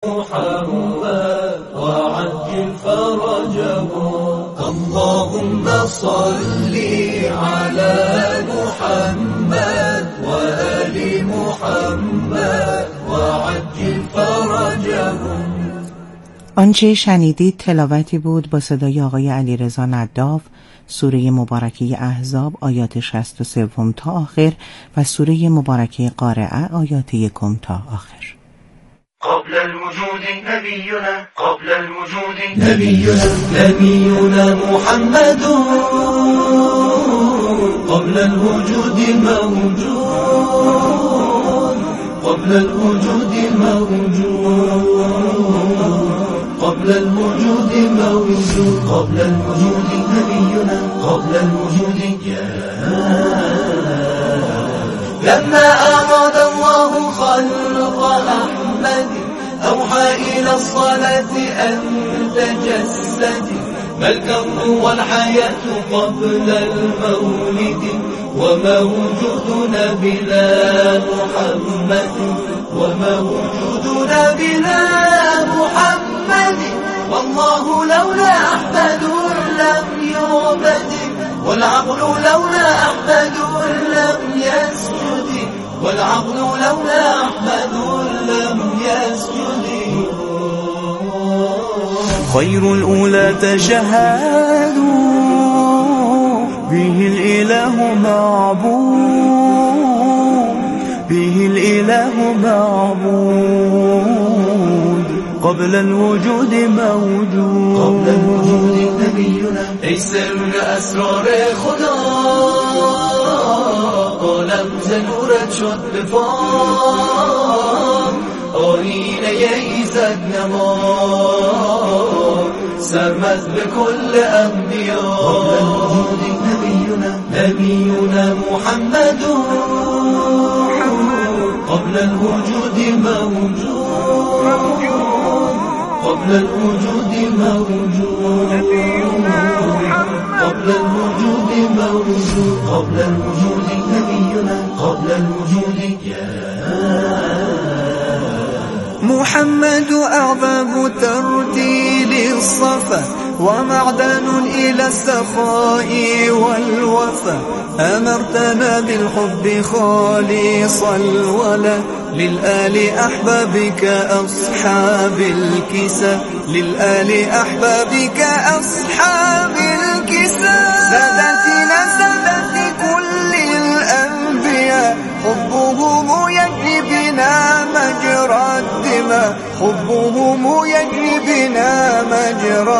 محمد وعجل فرجه اللهم صل على محمد وآل محمد وعجل فرجهم. آنچه شنیدید تلاوتی بود با صدای آقای علیرضا نداف، سوره مبارکه احزاب آیات 63 تا آخر و سوره مبارکه قارعه آیات 1 تا آخر. قبل الوجود نبينا قبل الوجود نبينا محمد قبل الوجود موجود قبل الوجود موجود قبل الوجود موجود قبل الوجود نبينا قبل الوجود لما أراد الله خلق أحمد أوحى إلى الصلاة أن تجسد ما الكون والحياة قبل المولد وما وجودنا بلا محمد وما وجودنا بلا محمد والله لولا أحمد لم يعبد والعقل لولا أحمد لم يسجد والعقل لولا أحمد لم يسجد. خير الأولى تشهدوا به الإله معبود به الإله معبود قبل الوجود موجود قبل الوجود نبينا ای سر اسرار خدا عالم ز نورت شد به فام آینه ایزد نما سرمد به کل انبیا قبل الوجود نبینا محمد قبل الوجود موجود قبل الوجود موجود قبل الوجود موجود قبل الوجود نبينا قبل الوجود محمد أعظم ترتيل الصفا ومعدن إلى السخاء والوفا أمرتنا بالحب خالصا الولا للآل أحبابك أصحاب الكسى للآل أحبابك أصحاب الكسى سادتنا سادت كل الأنبياء حبهم يجري بنا مجرى الدماء حبهم يجري بنا مجرى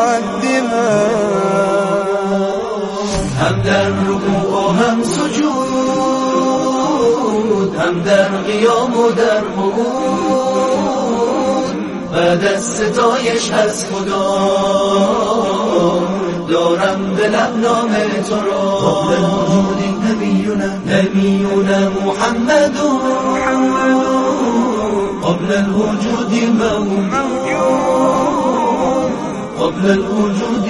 الدماء هم در رکوع و هم سجود هم در قیام و در قعود بعد از ستایش از خدا دارم به لب نام تو را قبل الوجود نبینا محمد قبل الوجود موجود قبل الوجود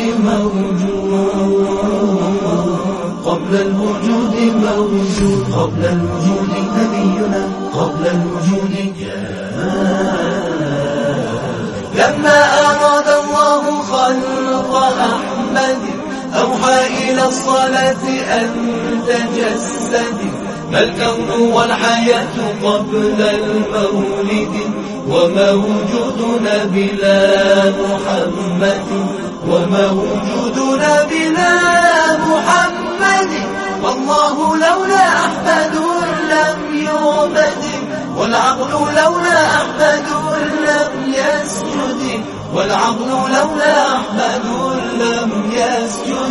موجود قبل الوجود موجود قبل الوجود نبينا قبل الوجود لما أراد الله خلق أحمد أوحى إلى الصلاة أن تجسد ما الكون والحياة قبل المولد وما وجودنا بلا محمد وما وجودنا بلا محمد والله لولا أحمد لم يعبد والعقل لولا أحمد لم يسجد والعقل لولا أحمد لم يسجد.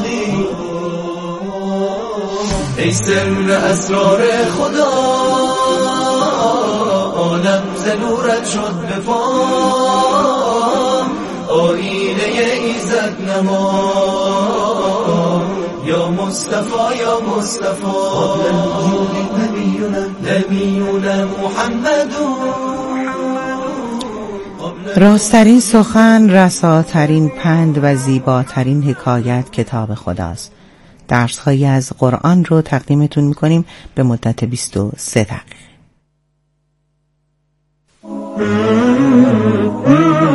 ای سر اسرار خدا عالم ز نورت شد به فام آینه ایزد نما یا مصطفی یا مصطفی قبل الوجود نبینا محمد. راسترین سخن، رساترین پند و زیباترین حکایت کتاب خداست. درس‌هایی از قرآن رو تقدیمتون می‌کنیم به مدت 23 دقیقه.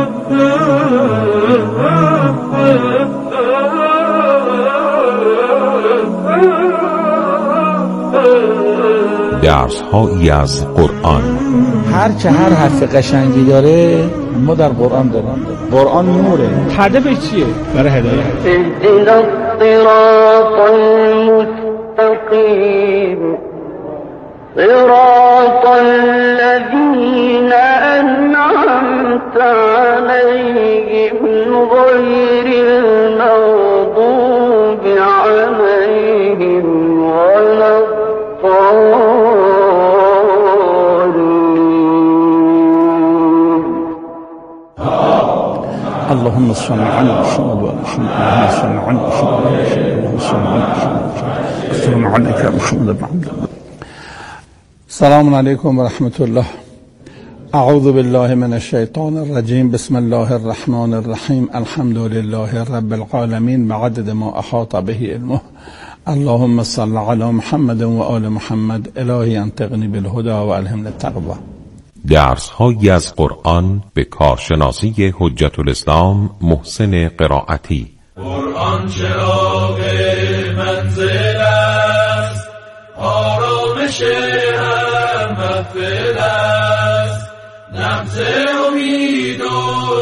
درس‌هایی از قرآن. هر حرف قشنگی داره ما در قرآن داریم. قرآن نوره. هدفش چیه؟ برای هدایت. اهدنا الصراط المستقیم صراط الذین انعمت علیهم غیر المغضوب علیهم ولا اللهم صل على محمد وعلى محمد صل على محمد. السلام علیکم و رحمت الله. اعوذ بالله من الشیطان الرجیم. بسم الله الرحمن الرحیم. الحمد لله رب العالمین بعدد ما احاط به علمه. اللهم صل علی محمد و آل محمد. الهی انطقنی بالهدى و الهمنا التقوى. درس‌هایی از قرآن به کارشناسی حجت الاسلام محسن قرائتی. قرآن چراغ منزل است، آرامش هر محفل است، نبض امید و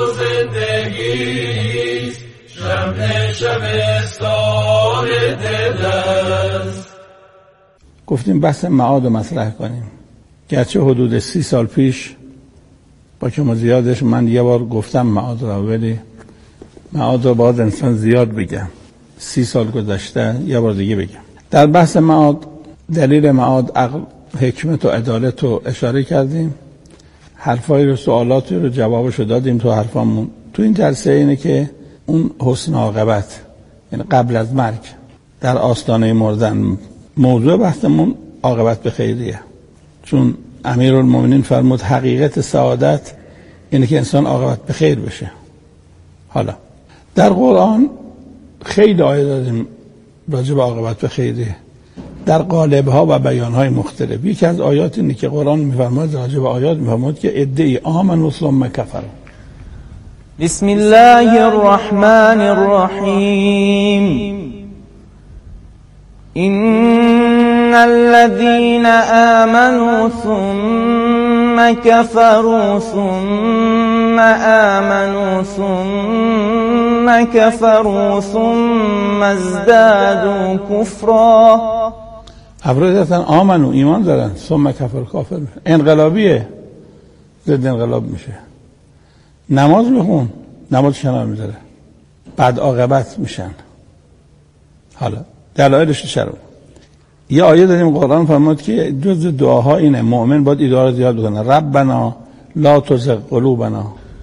زندگی است، شمع شبستان دل است. گفتیم بحث معاد مطرح کنیم. گرچه حدود 30 سال پیش با کم و زیادش من یه بار گفتم معاد را، ولی معاد را باید انسان زیاد بگم. 30 سال گذشته یه بار دیگه بگم. در بحث معاد، دلیل معاد، عقل، حکمت و عدالت رو اشاره کردیم. حرفایی رو، سوالاتی رو جوابشو دادیم تو حرفامون. تو این جلسه اینه که اون حسن عاقبت، یعنی قبل از مرگ، در آستانه مردن، موضوع بحثمون عاقبت به خیریه. چون امیرالمومنین فرمود حقیقت سعادت اینه که انسان عاقبت به خیر بشه. حالا در قرآن خیلی آیه داریم راجع به عاقبت به خیریه، در قالب‌ها و بیان‌های مختلف. یکی از آیات اینه که قرآن می‌فرماید، راجع به آیات می‌فرماید که عده‌ای آمنوا ثم کفروا. بسم الله الرحمن الرحیم. إن الذين آمنوا ثم كفروا ثم آمنوا ثم كفروا ثم ازدادوا كفرا. افراد آمنو، ایمان دارن، ثم کفر، کافر میشن. انقلابیه، ضد انقلاب میشه. نماز بخون، نماز شنا میذاره، بعد عاقبت میشن. حالا دلایلش چرا؟ یه آیه داریم قرآن فرمود که جز دعاها اینه، مؤمن باید ایدار زیاد بکنه. ربنا لا تزغ قلوبنا،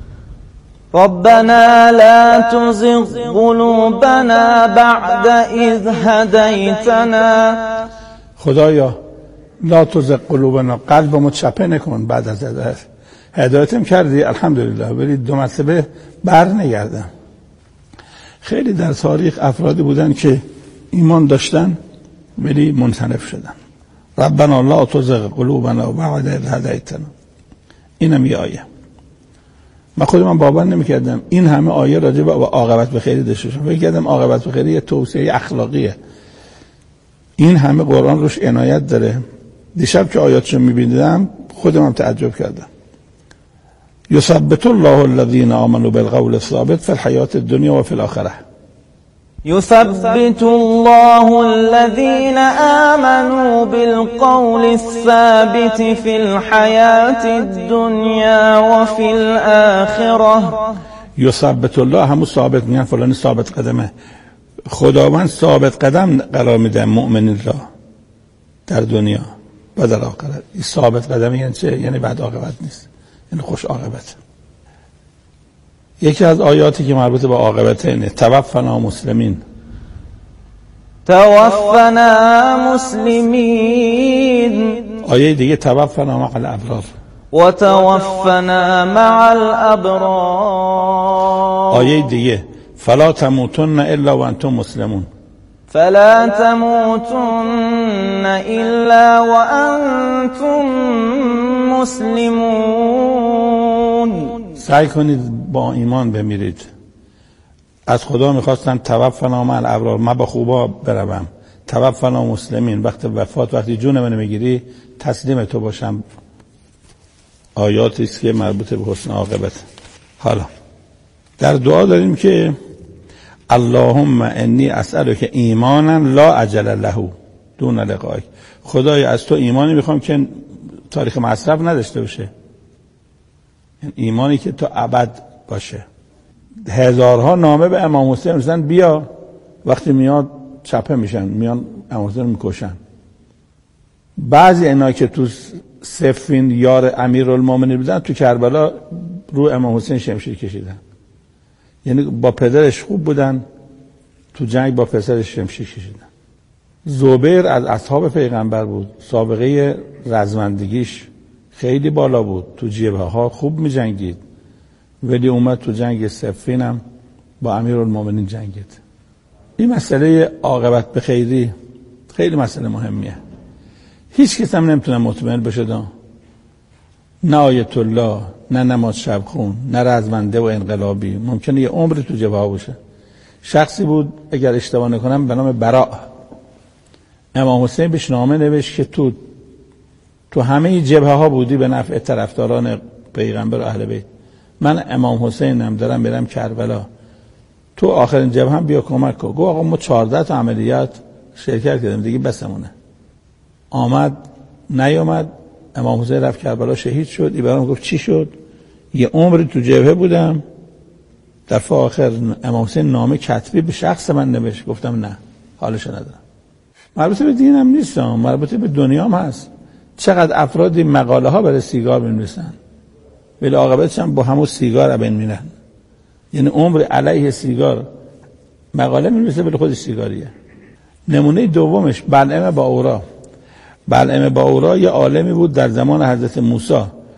ربنا لا تزغ قلوبنا بعد اذ هدیتنا. خدایا لا تزغ قلوبنا، قلبمو چپه نکن بعد از هدایتم کردی الحمدلله، ولی 2 مرتبه بر نگردم. خیلی در تاریخ افرادی بودن که ایمان داشتن ولی منحرف شدن. ربنا لا تزغ قلوبنا بعد اذ هدیتنا. اینم یه آیه. من خودم باور نمی‌کردم این همه آیه راجع به عاقبت به خیر داشته باشه. فکر کردم عاقبت به خیر یه توصیه اخلاقیه. این همه قرآن روش عنایت داره. دیشب که آیاتشو می‌بینیدم خودم هم تعجب کردم. یثبت الله الذین آمنوا بالقول الثابت فی الحیاة الدنیا و فی الآخرة. يثبت الله الذين آمنوا بالقول الثابت في الحياة الدنيا وفي الآخرة. یثبت الله، همون ثابت میگن فلانی ثابت قدمه. خداوند ثابت قدم قرار میده مؤمنین را در دنیا و در آخرت. این ثابت قدم یعنی چه؟ یعنی بعد عاقبت نیست، یعنی خوش عاقبت. یکی از آیاتی که مربوط به عاقبت اینه توفنا مسلمین. توفنا مسلمین. آیه دیگه توفنا مع الابرار و توفنا مع الابرار. آیه دیگه فلا تموتن الا وانتم مسلمون. فلا تموتن الا وانتم مسلمون. سعی کنید با ایمان بمیرید. از خدا میخواستن توفنا مع الابرار، من با خوبا بروم، توفنا مسلمین، وقت وفات وقتی جون منو میگیری تسلیم تو باشم. آیاتی است که مربوط به حسن عاقبت. حالا در دعا داریم که اللهم انی اسألک ایمانا لا اجل له دون لقائک. خدای از تو ایمانی میخوام که تاریخ مصرف نداشته باشه، ایمانی که تا ابد باشه. هزارها نامه به امام حسین رسیدن بیا، وقتی میاد چپه میشن، میان امام حسین رو میکشن. بعضی اینا که تو صفین یار امیرالمومنین بودن تو کربلا رو امام حسین شمشیر کشیدن، یعنی با پدرش خوب بودن، تو جنگ با پسرش شمشیر کشیدن. زبیر از اصحاب پیغمبر بود، سابقه رزمندگیش خیلی بالا بود، تو جبهه ها خوب می جنگید، ولی اومد تو جنگ صفین هم با امیرالمومنین جنگید. این مسئله عاقبت به خیری خیلی مسئله مهمیه. هیچ کس هم نمیتونه مطمئن بشه نه آیت الله، نه نماز شبخون، نه رزمنده و انقلابی. ممکنه یه عمر تو جبهه باشه. شخصی بود اگر اشتباه نکنم به نام براء، امام حسین بهش نامه نوشت که تو همه جبهه ها بودی به نفع طرفداران پیغمبر و اهل بیت، من امام حسینم دارم میرم کربلا، تو آخرین جبهه هم بیا کمک کن. گفت آقا ما 14 تا عملیات شرکت کردیم دیگه بسمونه. آمد نیامد، امام حسین رفت کربلا شهید شد. ایبرام گفت چی شد؟ یه عمری تو جبهه بودم، دفعه آخر امام حسین نامه کتبی به شخص من نوشت. گفتم نه، حالش ندارم. مربوط به دینم نیست، مربوط به دنیام هست. چقدر افرادی مقاله ها برای سیگار می‌نویسن، ولی عاقبتش هم با همون سیگار ابن میرن. یعنی عمر علیه سیگار مقاله می‌نویسه ولی خودش سیگاریه. نمونه دومش بلعم باورا. بلعم باورا یه عالمی بود در زمان حضرت موسی،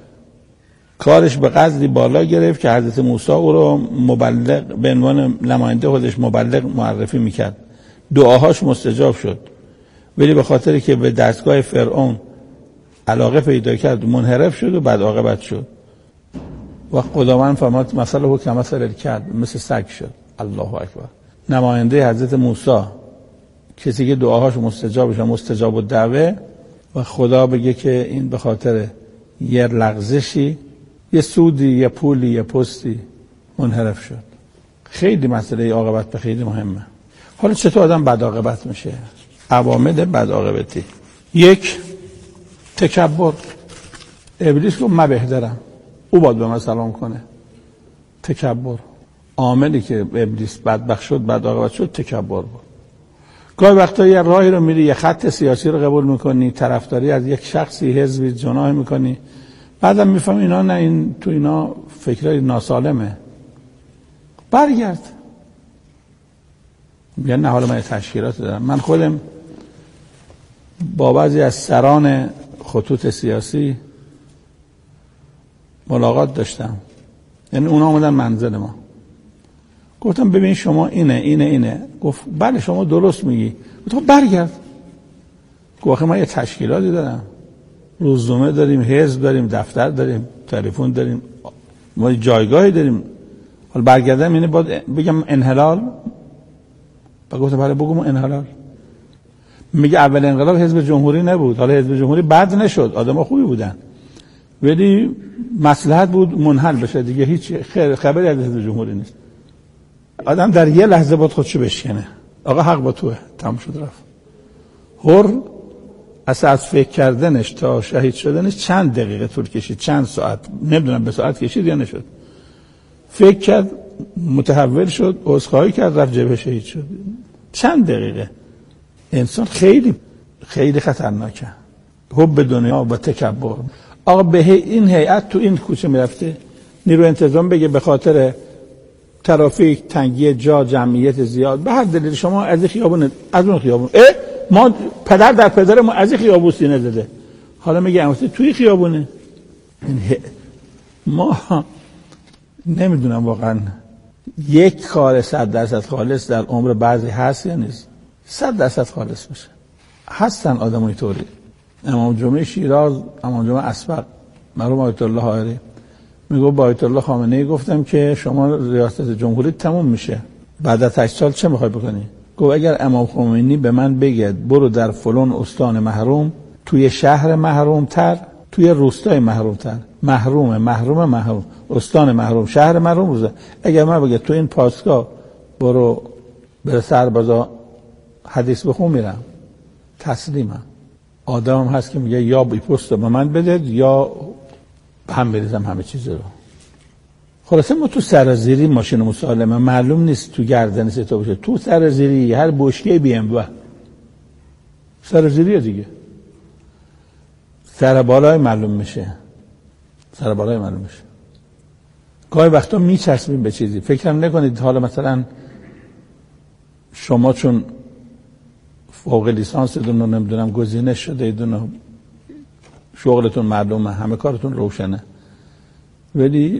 کارش به قدری بالا گرفت که حضرت موسی او رو مبلغ به عنوان نماینده خودش مبلغ معرفی میکرد. دعاهاش مستجاب شد، ولی به خاطری که به دستگاه فرعون علاقه پیدا کرد منحرف شد و بد عاقبت شد. و خداوند فرمود مثله کمثل الکلب، مثل سگ شد. الله اکبر. نماینده حضرت موسی، کسی که دعاهاش مستجاب بشه، مستجاب الدعوه، و خدا بگه که این به خاطر یه لغزشی، یه سودی، یه پولی، یه پستی منحرف شد. خیلی مسئله عاقبت به خیلی مهمه. حالا چطور آدم بد عاقبت میشه؟ عوامل بد عاقبتی. یک، تکبر. ابلیس گفت من بهترم، او باید به من سلام کنه. تکبر. عاملی که ابلیس بدبخت شد، بد عاقبت شد، تکبر بود. گاهی وقتا یه راهی رو میری، یه خط سیاسی رو قبول میکنی، طرفداری از یک شخصی، حزبی جناح میکنی، بعدم میفهمی اینا نه، این تو اینا فکرای ناسالمه، برگرد. میگن نه حالا من تشکیلات دارم. من خودم با بعضی از سران خطوط سیاسی ملاقات داشتم، یعنی اونا اومدن منزل ما، گفتم ببین شما اینه. گفت بله شما درست میگی. گفتم برگرد. گفت ما یه تشکیلاتی دارم، روزنامه داریم، حزب داریم، دفتر داریم، تلفن داریم، ما جایگاهی داریم. حالا برگردم یعنی باید بگم انحلال؟ و گفتم بله بگم انحلال. میگه اول انقلاب حزب جمهوری نبود، حالا حزب جمهوری بد نشد، آدم‌ها خوبی بودن، ولی مصلحت بود منحل بشه دیگه، هیچ خبری از حزب جمهوری نیست. آدم در یه لحظه باید خودشو بشکنه، آقا حق با توه، تمام شد رفت. هر از فکر کردنش تا شهید شدنش چند دقیقه طول کشید، چند ساعت، نمیدونم به ساعت کشید یا نشد. فکر کرد، متحول شد، عذرخواهی کرد، رفت جبهه شهید شد. چند دقیقه. انسان خیلی خیلی خطرناکه. حب دنیا و تکبر. آقا به این هیئت تو این کوچه میرفته، نیرو انتظام بگه به خاطر ترافیک، تنگی جا، جمعیت زیاد، به هر دلیل شما از این خیابون، از اون خیابون، ما پدر در پدر ما از این خیابون سینه زده، حالا میگه امروز توی خیابونه. ما نمیدونم واقعا یک کار 100% خالص در عمر بعضی هست یا نیست. 100% خالص میشه. هستن آدمای طوری. امام جمعه شیراز، امام جمعه اسبق، مرحوم آیت الله حائری، میگه با آیت الله خامنه‌ای گفتم که شما ریاست جمهوری تموم میشه، بعد از 8 سال چه میخوای بکنی؟ گفت اگر امام خمینی به من بگه برو در فلان استان محروم، توی شهر محرومتر، توی روستای محرومتر، محروم استان محروم، شهر محروم، روستا، اگر من بگه تو این پاسگاه برو به سربازا حدیث بخون، میرم، تسلیمم. آدم هست که میگه یا بی پست به من بده یا هم بریزم همه چیز رو. خلاصه ما تو سرازیری ماشین مسالمه معلوم نیست تو گردن تو باشه، تو سرازیری هر بشکه بی ام و سرازیریه دیگه، سر بالای معلوم میشه، سر بالای معلوم میشه. گاهی وقتا میچسبیم به چیزی. فکرم نکنید حالا مثلا شما چون فوق لیسانس دون رو نمیدونم گزینش شده دون شغلتون معلومه، همه کارتون روشنه، ولی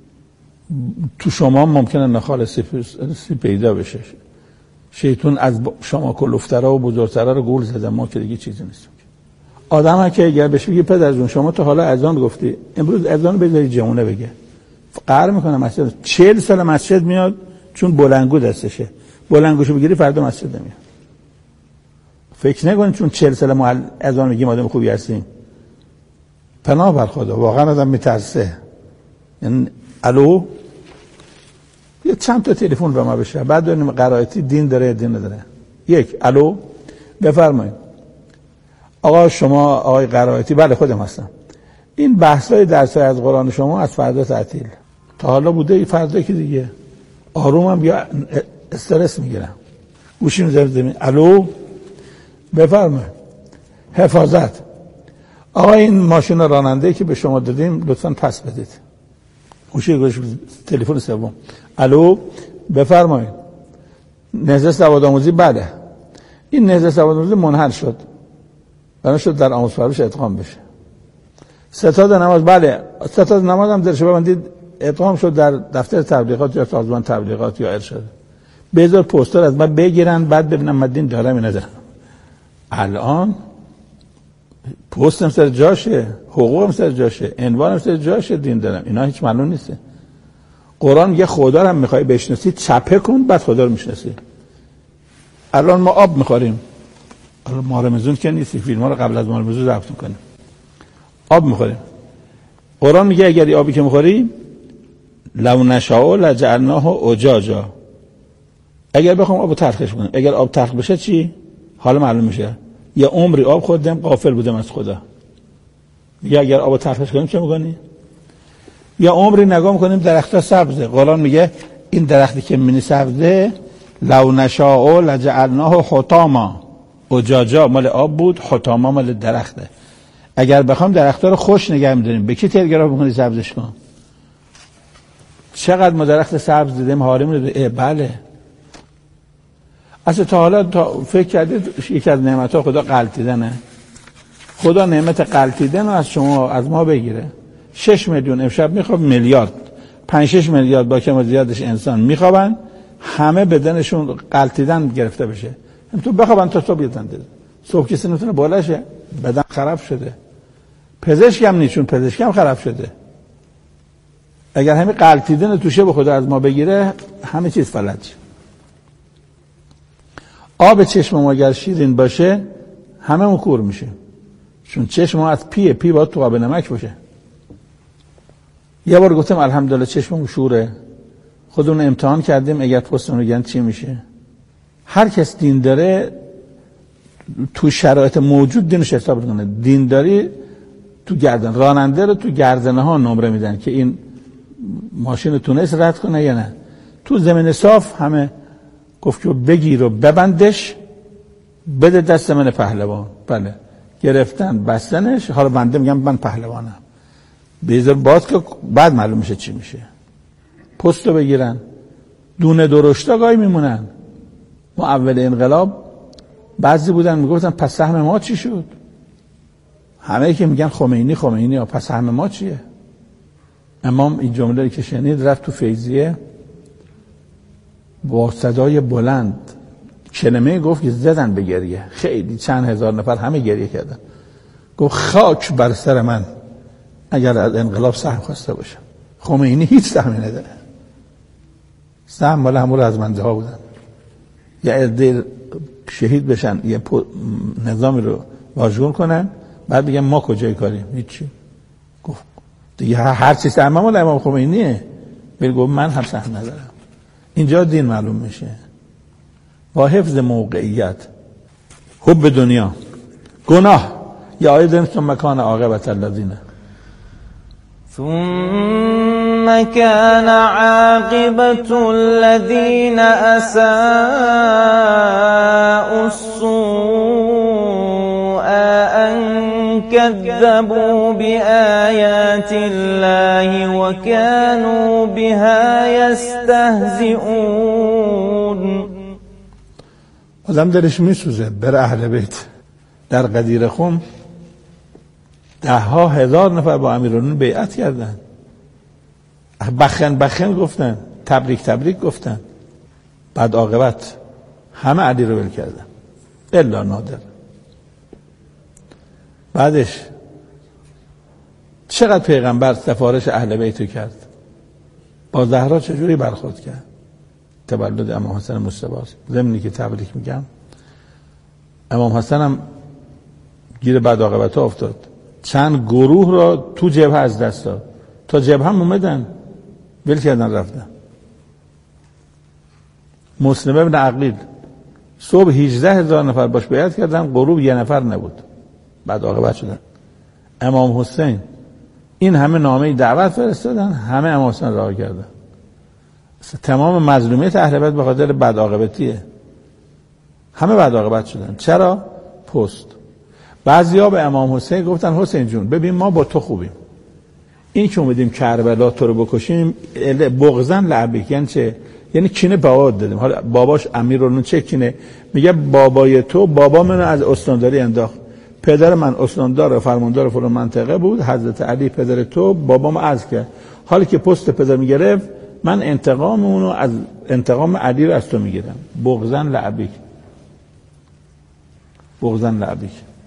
تو شما ممکنه ناخالصی پیدا بشه. شیطان از شما کلوفترها و بزرگترها رو گول زده، ما که دیگه چیزی نیستیم. آدم ها که اگر بهش بگی پدر جون شما تا حالا اذان گفتی، امروز اذان بذاری جمعونه بگه، قهر میکنه مسجد. 40 سال مسجد میاد چون بلنگو دستشه، بلنگوشو بگیری فردا مسجد نمیاد. فکر نکنید چون 40 سال ما اذان میگیم آدم خوبی هستیم. پناه بر خدا، واقعا آدم میترسه. یعنی الو، یه چند تا تلفن به ما بشه بعد ببینیم قرائتی دین داره دین نداره. یک، الو، بفرمایید. آقا شما آقای قرائتی؟ بله خودم هستم. این بحث‌های درس‌های از قرآن شما از فردا تعطیل. تا حالا بوده فردا که دیگه آرومم یا استرس میگیرم. گوشی می‌ذارم. الو، بفرمایید. حفاظت. آقا این ماشین راننده که به شما دادیم لطفاً پس بدید. گوشی تلفن سوم. الو، بفرمایید. نهضت سوادآموزی؟ بله. این نهضت سوادآموزی منحل شد. بنا شد در آموزش پرورش ادغام بشه. ستاد نماز؟ بله. ستاد نماز هم درش ببندید ادغام شد در دفتر تبلیغات یا سازمان تبلیغات یا ارشاد. بذار پوستر از من بگیرن بعد ببینم من دین دارم یا ندارم. الان پستم سر جاشه، حقوقم سر جاشه، عنوانم سر جاشه، دین دارم. اینا هیچ معلوم نیسته. قرآن میگه خدا رو هم میخوای بشناسی چپه کن بعد خدا رو میشناسی. الان ما آب میخوریم، الان ماه رمضان که نیستی، فیلم ها رو قبل از ماه رمضان ضبط میکنیم. آب میخوریم. قرآن میگه اگر آبی که میخوری لو نشاء لجعلناه اجاجا، اگر بخوام آبو تلخش کنم، اگر آب تلخ بشه چی؟ حالا معلوم میشه یه عمری آب خوردم غافل بودم از خدا. میگه اگر آبو تلخش کنیم چه میکنی؟ یا عمری نگاه میکنیم درختها سبزه. قرآن میگه این درختی که مینی سبزه لو نشاء لجعلناه حطاما، اجاجا مال آب بود، حطاما مال درخته. اگر بخوام درختها رو خوش نگه میداریم به کی تلگراف میکنی سبزش کن؟ چقدر ما درخت سبز دیدیم حارم دیدیم. بله. اصلا تا حالا فکر کردید یکی از نعمت‌ها خدا غلطیدنه؟ خدا نعمت غلطیدن رو از شما از ما بگیره. 6 میلیون امشب میخواب میلیارد 5-6 میلیارد با کم و زیادش انسان میخوابن، همه بدنشون غلطیدن گرفته بشه. تو بخوابن تا صبح یتن دیده. صبح کسی نتونه بالاشه، بدن خراب شده. پزشک هم نیست چون پزشک هم خراب شده. اگر همین غلطیدن توشه به خدا از ما بگیره همه چیز فلج. آب چشم ما اگر شیرین باشه همه ما کور میشه، چون چشم ما از پی باید تو آب نمک باشه. یه بار گفتم الحمدلله چشمم شوره، خودمون امتحان کردیم اگر پستون رو گن چی میشه. هر کس دین داره تو شرایط موجود دینش حساب کنه. دینداری تو گردن، راننده رو تو گردنه ها نمره میدن که این ماشین تونست رد کنه یا نه. تو زمین صاف همه گفت که بگیر و ببندش بده دست من پهلوان. بله گرفتن بستنش. حالا بنده میگم من پهلوانم، بیزار باز که بعد معلوم میشه چی میشه. پستو بگیرن دونه درشتا گاهی میمونن. ما اول انقلاب بعضی بودن میگفتن پس سهم ما چی شد؟ همه که میگن خمینی ها، پس سهم ما چیه؟ امام این جمله که شنید رفت تو فیضیه با صدای بلند کلمه گفت که زدن به گریه. خیلی چند هزار نفر همه گریه کردن. گفت خاک بر سر من اگر از انقلاب سهم خواسته باشم، خمینی هیچ سهمی نداره. سهم مال همون رزمنده ها بودن. یه عده شهید بشن، یه نظامی رو واژگون کنن، بعد بگن ما کجای کاریم؟ هیچی. گفت دیگه هر چیز سهم مال امام خمینیه. ولی گفت من هم سهم ندارم. اینجا دین معلوم میشه. با حفظ موقعیت، حب دنیا، گناه. یا آیدن ثم کان عاقبت الذین، ثم كان عاقبة الذين أساءوا السوء أن كذبوا بآيات الله وكانوا بها يستهزئون. آدم دلش میسوزه بر اهل بیت. در غدیر خم 10,000 نفر با امیرالمومنین بیعت کردن، بخن گفتن، تبریک گفتن. بعد عاقبت همه علی رو ول کردن الا نادر. بعدش چقدر پیغمبر سفارش اهل بیت کرد، با زهرا چجوری برخورد کرد. تولد امام حسن مصطفی ضمنی که تبریک میگم، امام حسن هم گیر بد عاقبت ها افتاد. چند گروه را تو جبهه از دست داد، تا جبهه هم اومدن ول کردن رفتن. مسلم ابن عقیل صبح 18,000 نفر باش بیعت کردن، غروب یه نفر نبود، بعد عاقبت شدن. امام حسین این همه نامه دعوت فرستادن، همه امام حسین رها کردن. تمام مظلومیت اهل بیت به خاطر بد عاقبتیه. همه بد عاقبت شدن. چرا؟ پست. بعضیا به امام حسین گفتن حسین جون ببین ما با تو خوبیم، این که اومدیم کربلا تو رو بکشیم بغضن لعبک، یعنی چه؟ یعنی کینه بابات دادیم. حالا باباش امیرالمومنین چه کینه؟ میگه بابای تو بابا منو از استانداری انداخت، پدر من استاندار و فرماندار فلان منطقه بود، حضرت علی پدر تو بابام عزل کرد، حالی که پست پدر میگرفت من انتقام اونو از انتقام علی رو از تو میگیرم. بغضن لعبک، بغضن لعبک.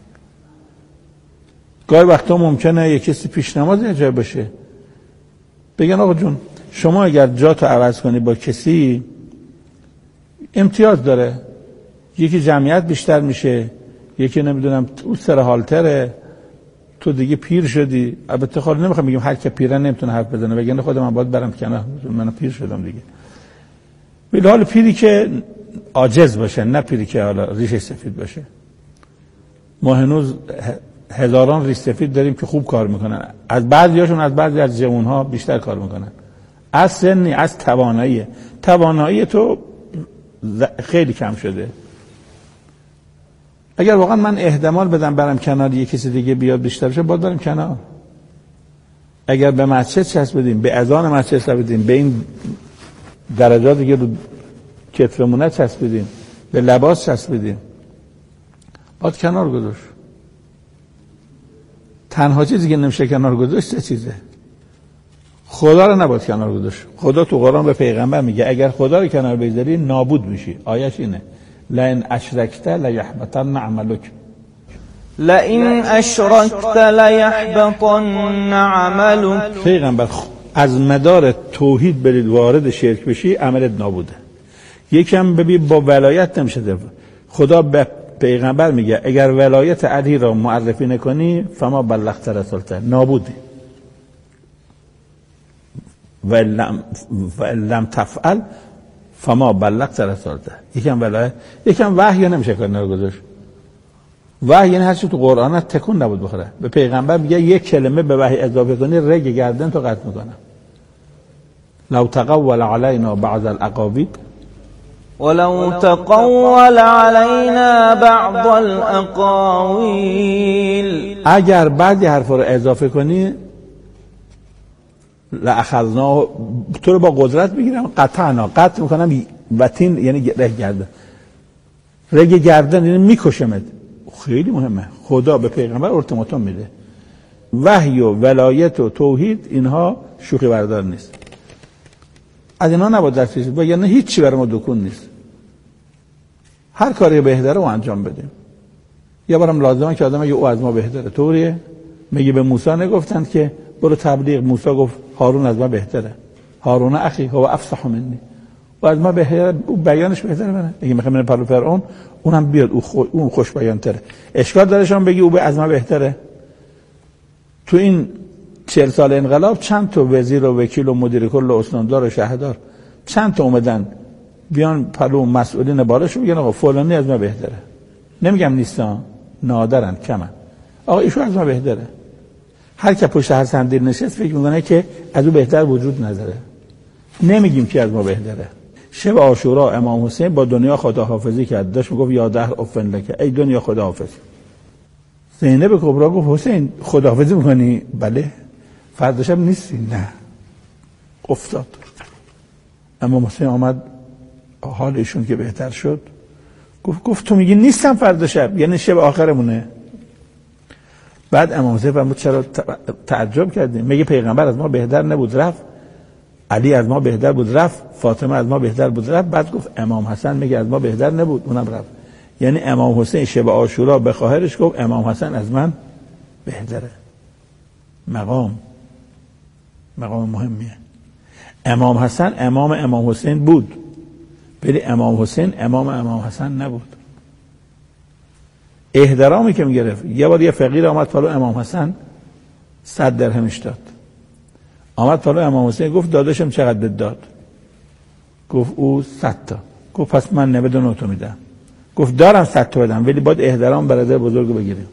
گاهی وقتا ممکنه یک کسی پیش نماز اجرا بشه، بگن آقا جون شما اگر جاتو عوض کنی با کسی امتیاز داره، یکی جمعیت بیشتر میشه، یکی نمیدونم او سر حالتره، تو دیگه پیر شدی. البته خاله نمیخوام بگیم هر کی پیره نمیتونه حرف بزنه، بگن خود من باید برم کنار، من پیر شدم دیگه. ولی حالا پیری که عاجز باشه، نه پیری که حالا ریش سفید باشه. ما هنوز هزاران ریش سفید داریم که خوب کار میکنن، از بعضیاشون از بعضی از جوانها بیشتر کار میکنن. از سنی، از توانایی تو خیلی کم شده. اگر واقعا من احتمال بدم برم کنار یک کسی دیگه بیاد بیشتر بشه، باید برم کنار. اگر به مسجد چسبیدیم، به اذان مسجد چسبیدیم، به این درجات دیگه رو کتفمون چسبیدیم، به لباس چسبیدیم، باید کنار گذاشت. تنها چیزی که نمیشه کنار گذاشت چه چیزه؟ خدا رو نباید کنار گذاشت. خدا تو قرآن به پیغمبر میگه اگر خدا رو کنار بذاری نابود میشی. آیش اینه لئن اشرکت لیحبطن عملک، لئن اشرکت لیحبطن عملک. پیغمبر از مدار توحید برید وارد شرک بشی عملت نابوده. یکم ببین با ولایت نمیشه ده. خدا به پیغمبر میگه اگر ولایت علی را معرفی نکنی فما بلغت رسالته، نابودی. و لم تفعل فما بلغت رسالته. یکم ولایت، یکم وحی نمیشه کنار گذاشت. وحی یعنی هر چی تو قرآن تکون نبود بخوره. به پیغمبر میگه یک کلمه به وحی اضافه کنی رگ گردن تو قطع میکنم. لو تقول علینا بعض الاقاویل، ولو تقول علينا بعض الاقاویل، اگر بعضی حرفا رو اضافه کنی لاخذنا، تو رو با قدرت میگیرم، قطع میکنم. وتین یعنی رگ گردن، رگ گردن یعنی میکشمت. خیلی مهمه. خدا به پیغمبر التیماتوم میده. وحی و ولایت و توحید اینها شوخی بردار نیست. از اینا نباید دست کشید، یعنی هیچی برای ما دکون نیست. هر کاری بهتره رو انجام بدیم. یه بارم لازمه که آدم اگه او از ما بهتره طوریه. میگه به موسی نگفتند که برو تبلیغ، موسی گفت هارون از ما بهتره، هارون اخی هو افصح منی، و از ما بهتره، او بیانش بهتره منه. اگه میخوام بره پلو فرعون اونم بیاد، اون خوش بیان تره. اشکال داره شما بگی او از ما بهتره؟ تو این 40 سال انقلاب چند تا وزیر و وکیل و مدیر کل و استاندار و شهردار چند تا اومدن بیان پلو مسئولین بالاشو بگن آقا فلانی از ما بهتره. نمیگم نیستن، نادرن، کمن. آقا ایشون از ما بهتره. هر کی پشت هر صندلی نشست فکر میکنه که از او بهتر وجود نداره. نمیگیم که از ما بهتره. شب عاشورا امام حسین با دنیا خداحافظی کرد، داشت میگفت یا دهر افن لک، ای دنیا خداحافظ. زینب کبرا گفت حسین خداحافظی میکنی؟ بله. فردا شب نیستی؟ نه. افتاد. امام حسین آمد، حال ایشون که بهتر شد گفت تو میگی نیستم فردا شب، یعنی شب آخرمونه. بعد امام حسین فرمود چرا تعجب کردیم؟ میگه پیغمبر از ما بهتر نبود رفت، علی از ما بهتر بود رفت، فاطمه از ما بهتر بود رفت. بعد گفت امام حسن میگه از ما بهتر نبود اونم رفت. یعنی امام حسین شب عاشورا به خواهرش گفت امام حسن از من بهتره. مقام مهمیه. امام حسن امام حسین بود، ولی امام حسین امام حسن نبود. احترامی که میگرفت. یه بار یه فقیر آمد پلو امام حسن 100 درهمش داد. آمد پلو امام حسین گفت داداشم چقدر داد؟ گفت او 100 تا. گفت پس من 99 تا میدم. گفت دارم 100 تا بدم، ولی باید احترام برادر بزرگ بگیریم.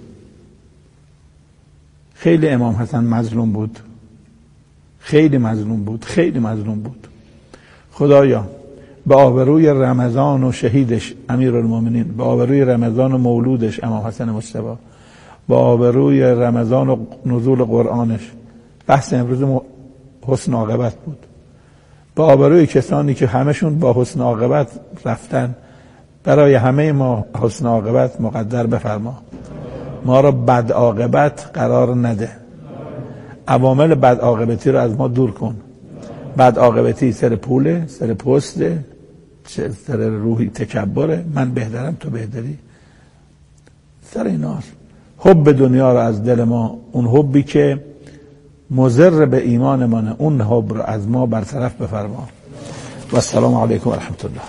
خیلی امام حسن مظلوم بود، خیلی مظلوم بود. خدایا به آبروی رمضان و شهیدش امیرالمومنین، به آبروی رمضان و مولودش امام حسن مجتبی، به آبروی رمضان و نزول قرآنش، بحث امروز حسن عاقبت بود، به آبروی کسانی که همشون با حسن عاقبت رفتن، برای همه ما حسن عاقبت مقدر بفرما. ما را بد عاقبت قرار نده. عوامل بد عاقبتی رو از ما دور کن. بد عاقبتی سر پوله، سر پسته، سر روحی تکبره، من بهترم تو بهتری، سر ایناست. حب دنیا رو از دل ما، اون حبی که مضر به ایمان منه، اون حب رو از ما برطرف بفرما. و السلام علیکم و رحمت الله.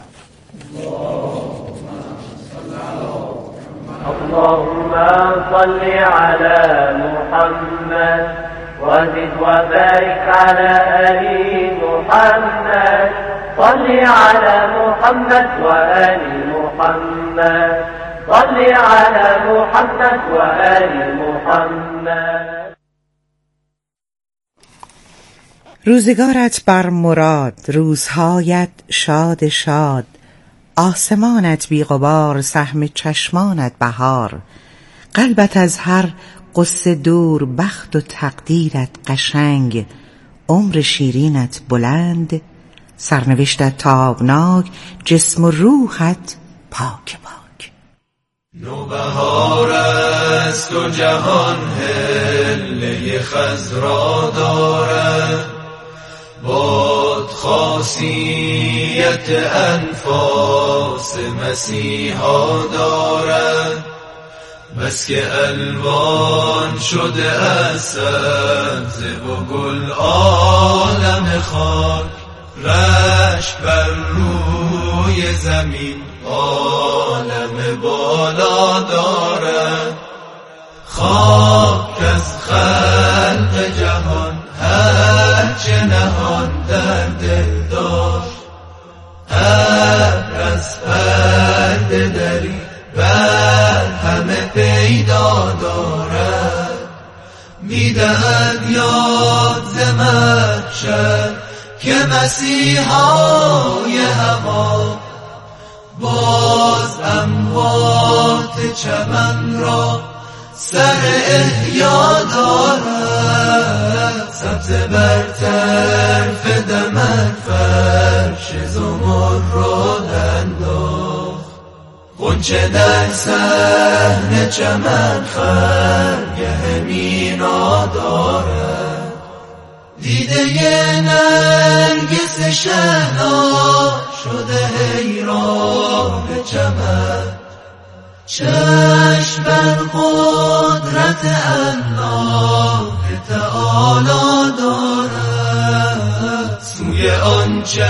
اللهم صل على محمد وزد وبارك على آل محمد، صل على محمد وآل محمد، صل على محمد وآل محمد. روزگارت بر مراد، روزهایت شاد شاد، آسمانت بی غبار، سهم چشمانت بهار، قلبت از هر قصه دور، بخت و تقدیرت قشنگ، عمر شیرینت بلند، سرنوشتت تابناک، جسم و روحت پاک پاک. نوبهار است و جهان هله خضرا دارد، باد خاصیت انفاس مسیحا دارد، بس که الوان شده از سبزه و گل عالم خاک، رشک بر روی زمین عالم بالا دارد، خاک از خلق جهان هرچه نهان در دل داشت، ابر از پرده دری بر همه پیدا دارد، میدهد یاد ز محشر که مسیحای هوا باز اموات چمن را سر احیا دارد، سبز بر طرف دمن فرش زمرد انداخت، غنچه در صحن چمن خرگه مینا دارد، دیده نرگس شهلا شده حیران چمن، چشم بر قدرت الله تعالی دارد، آنچه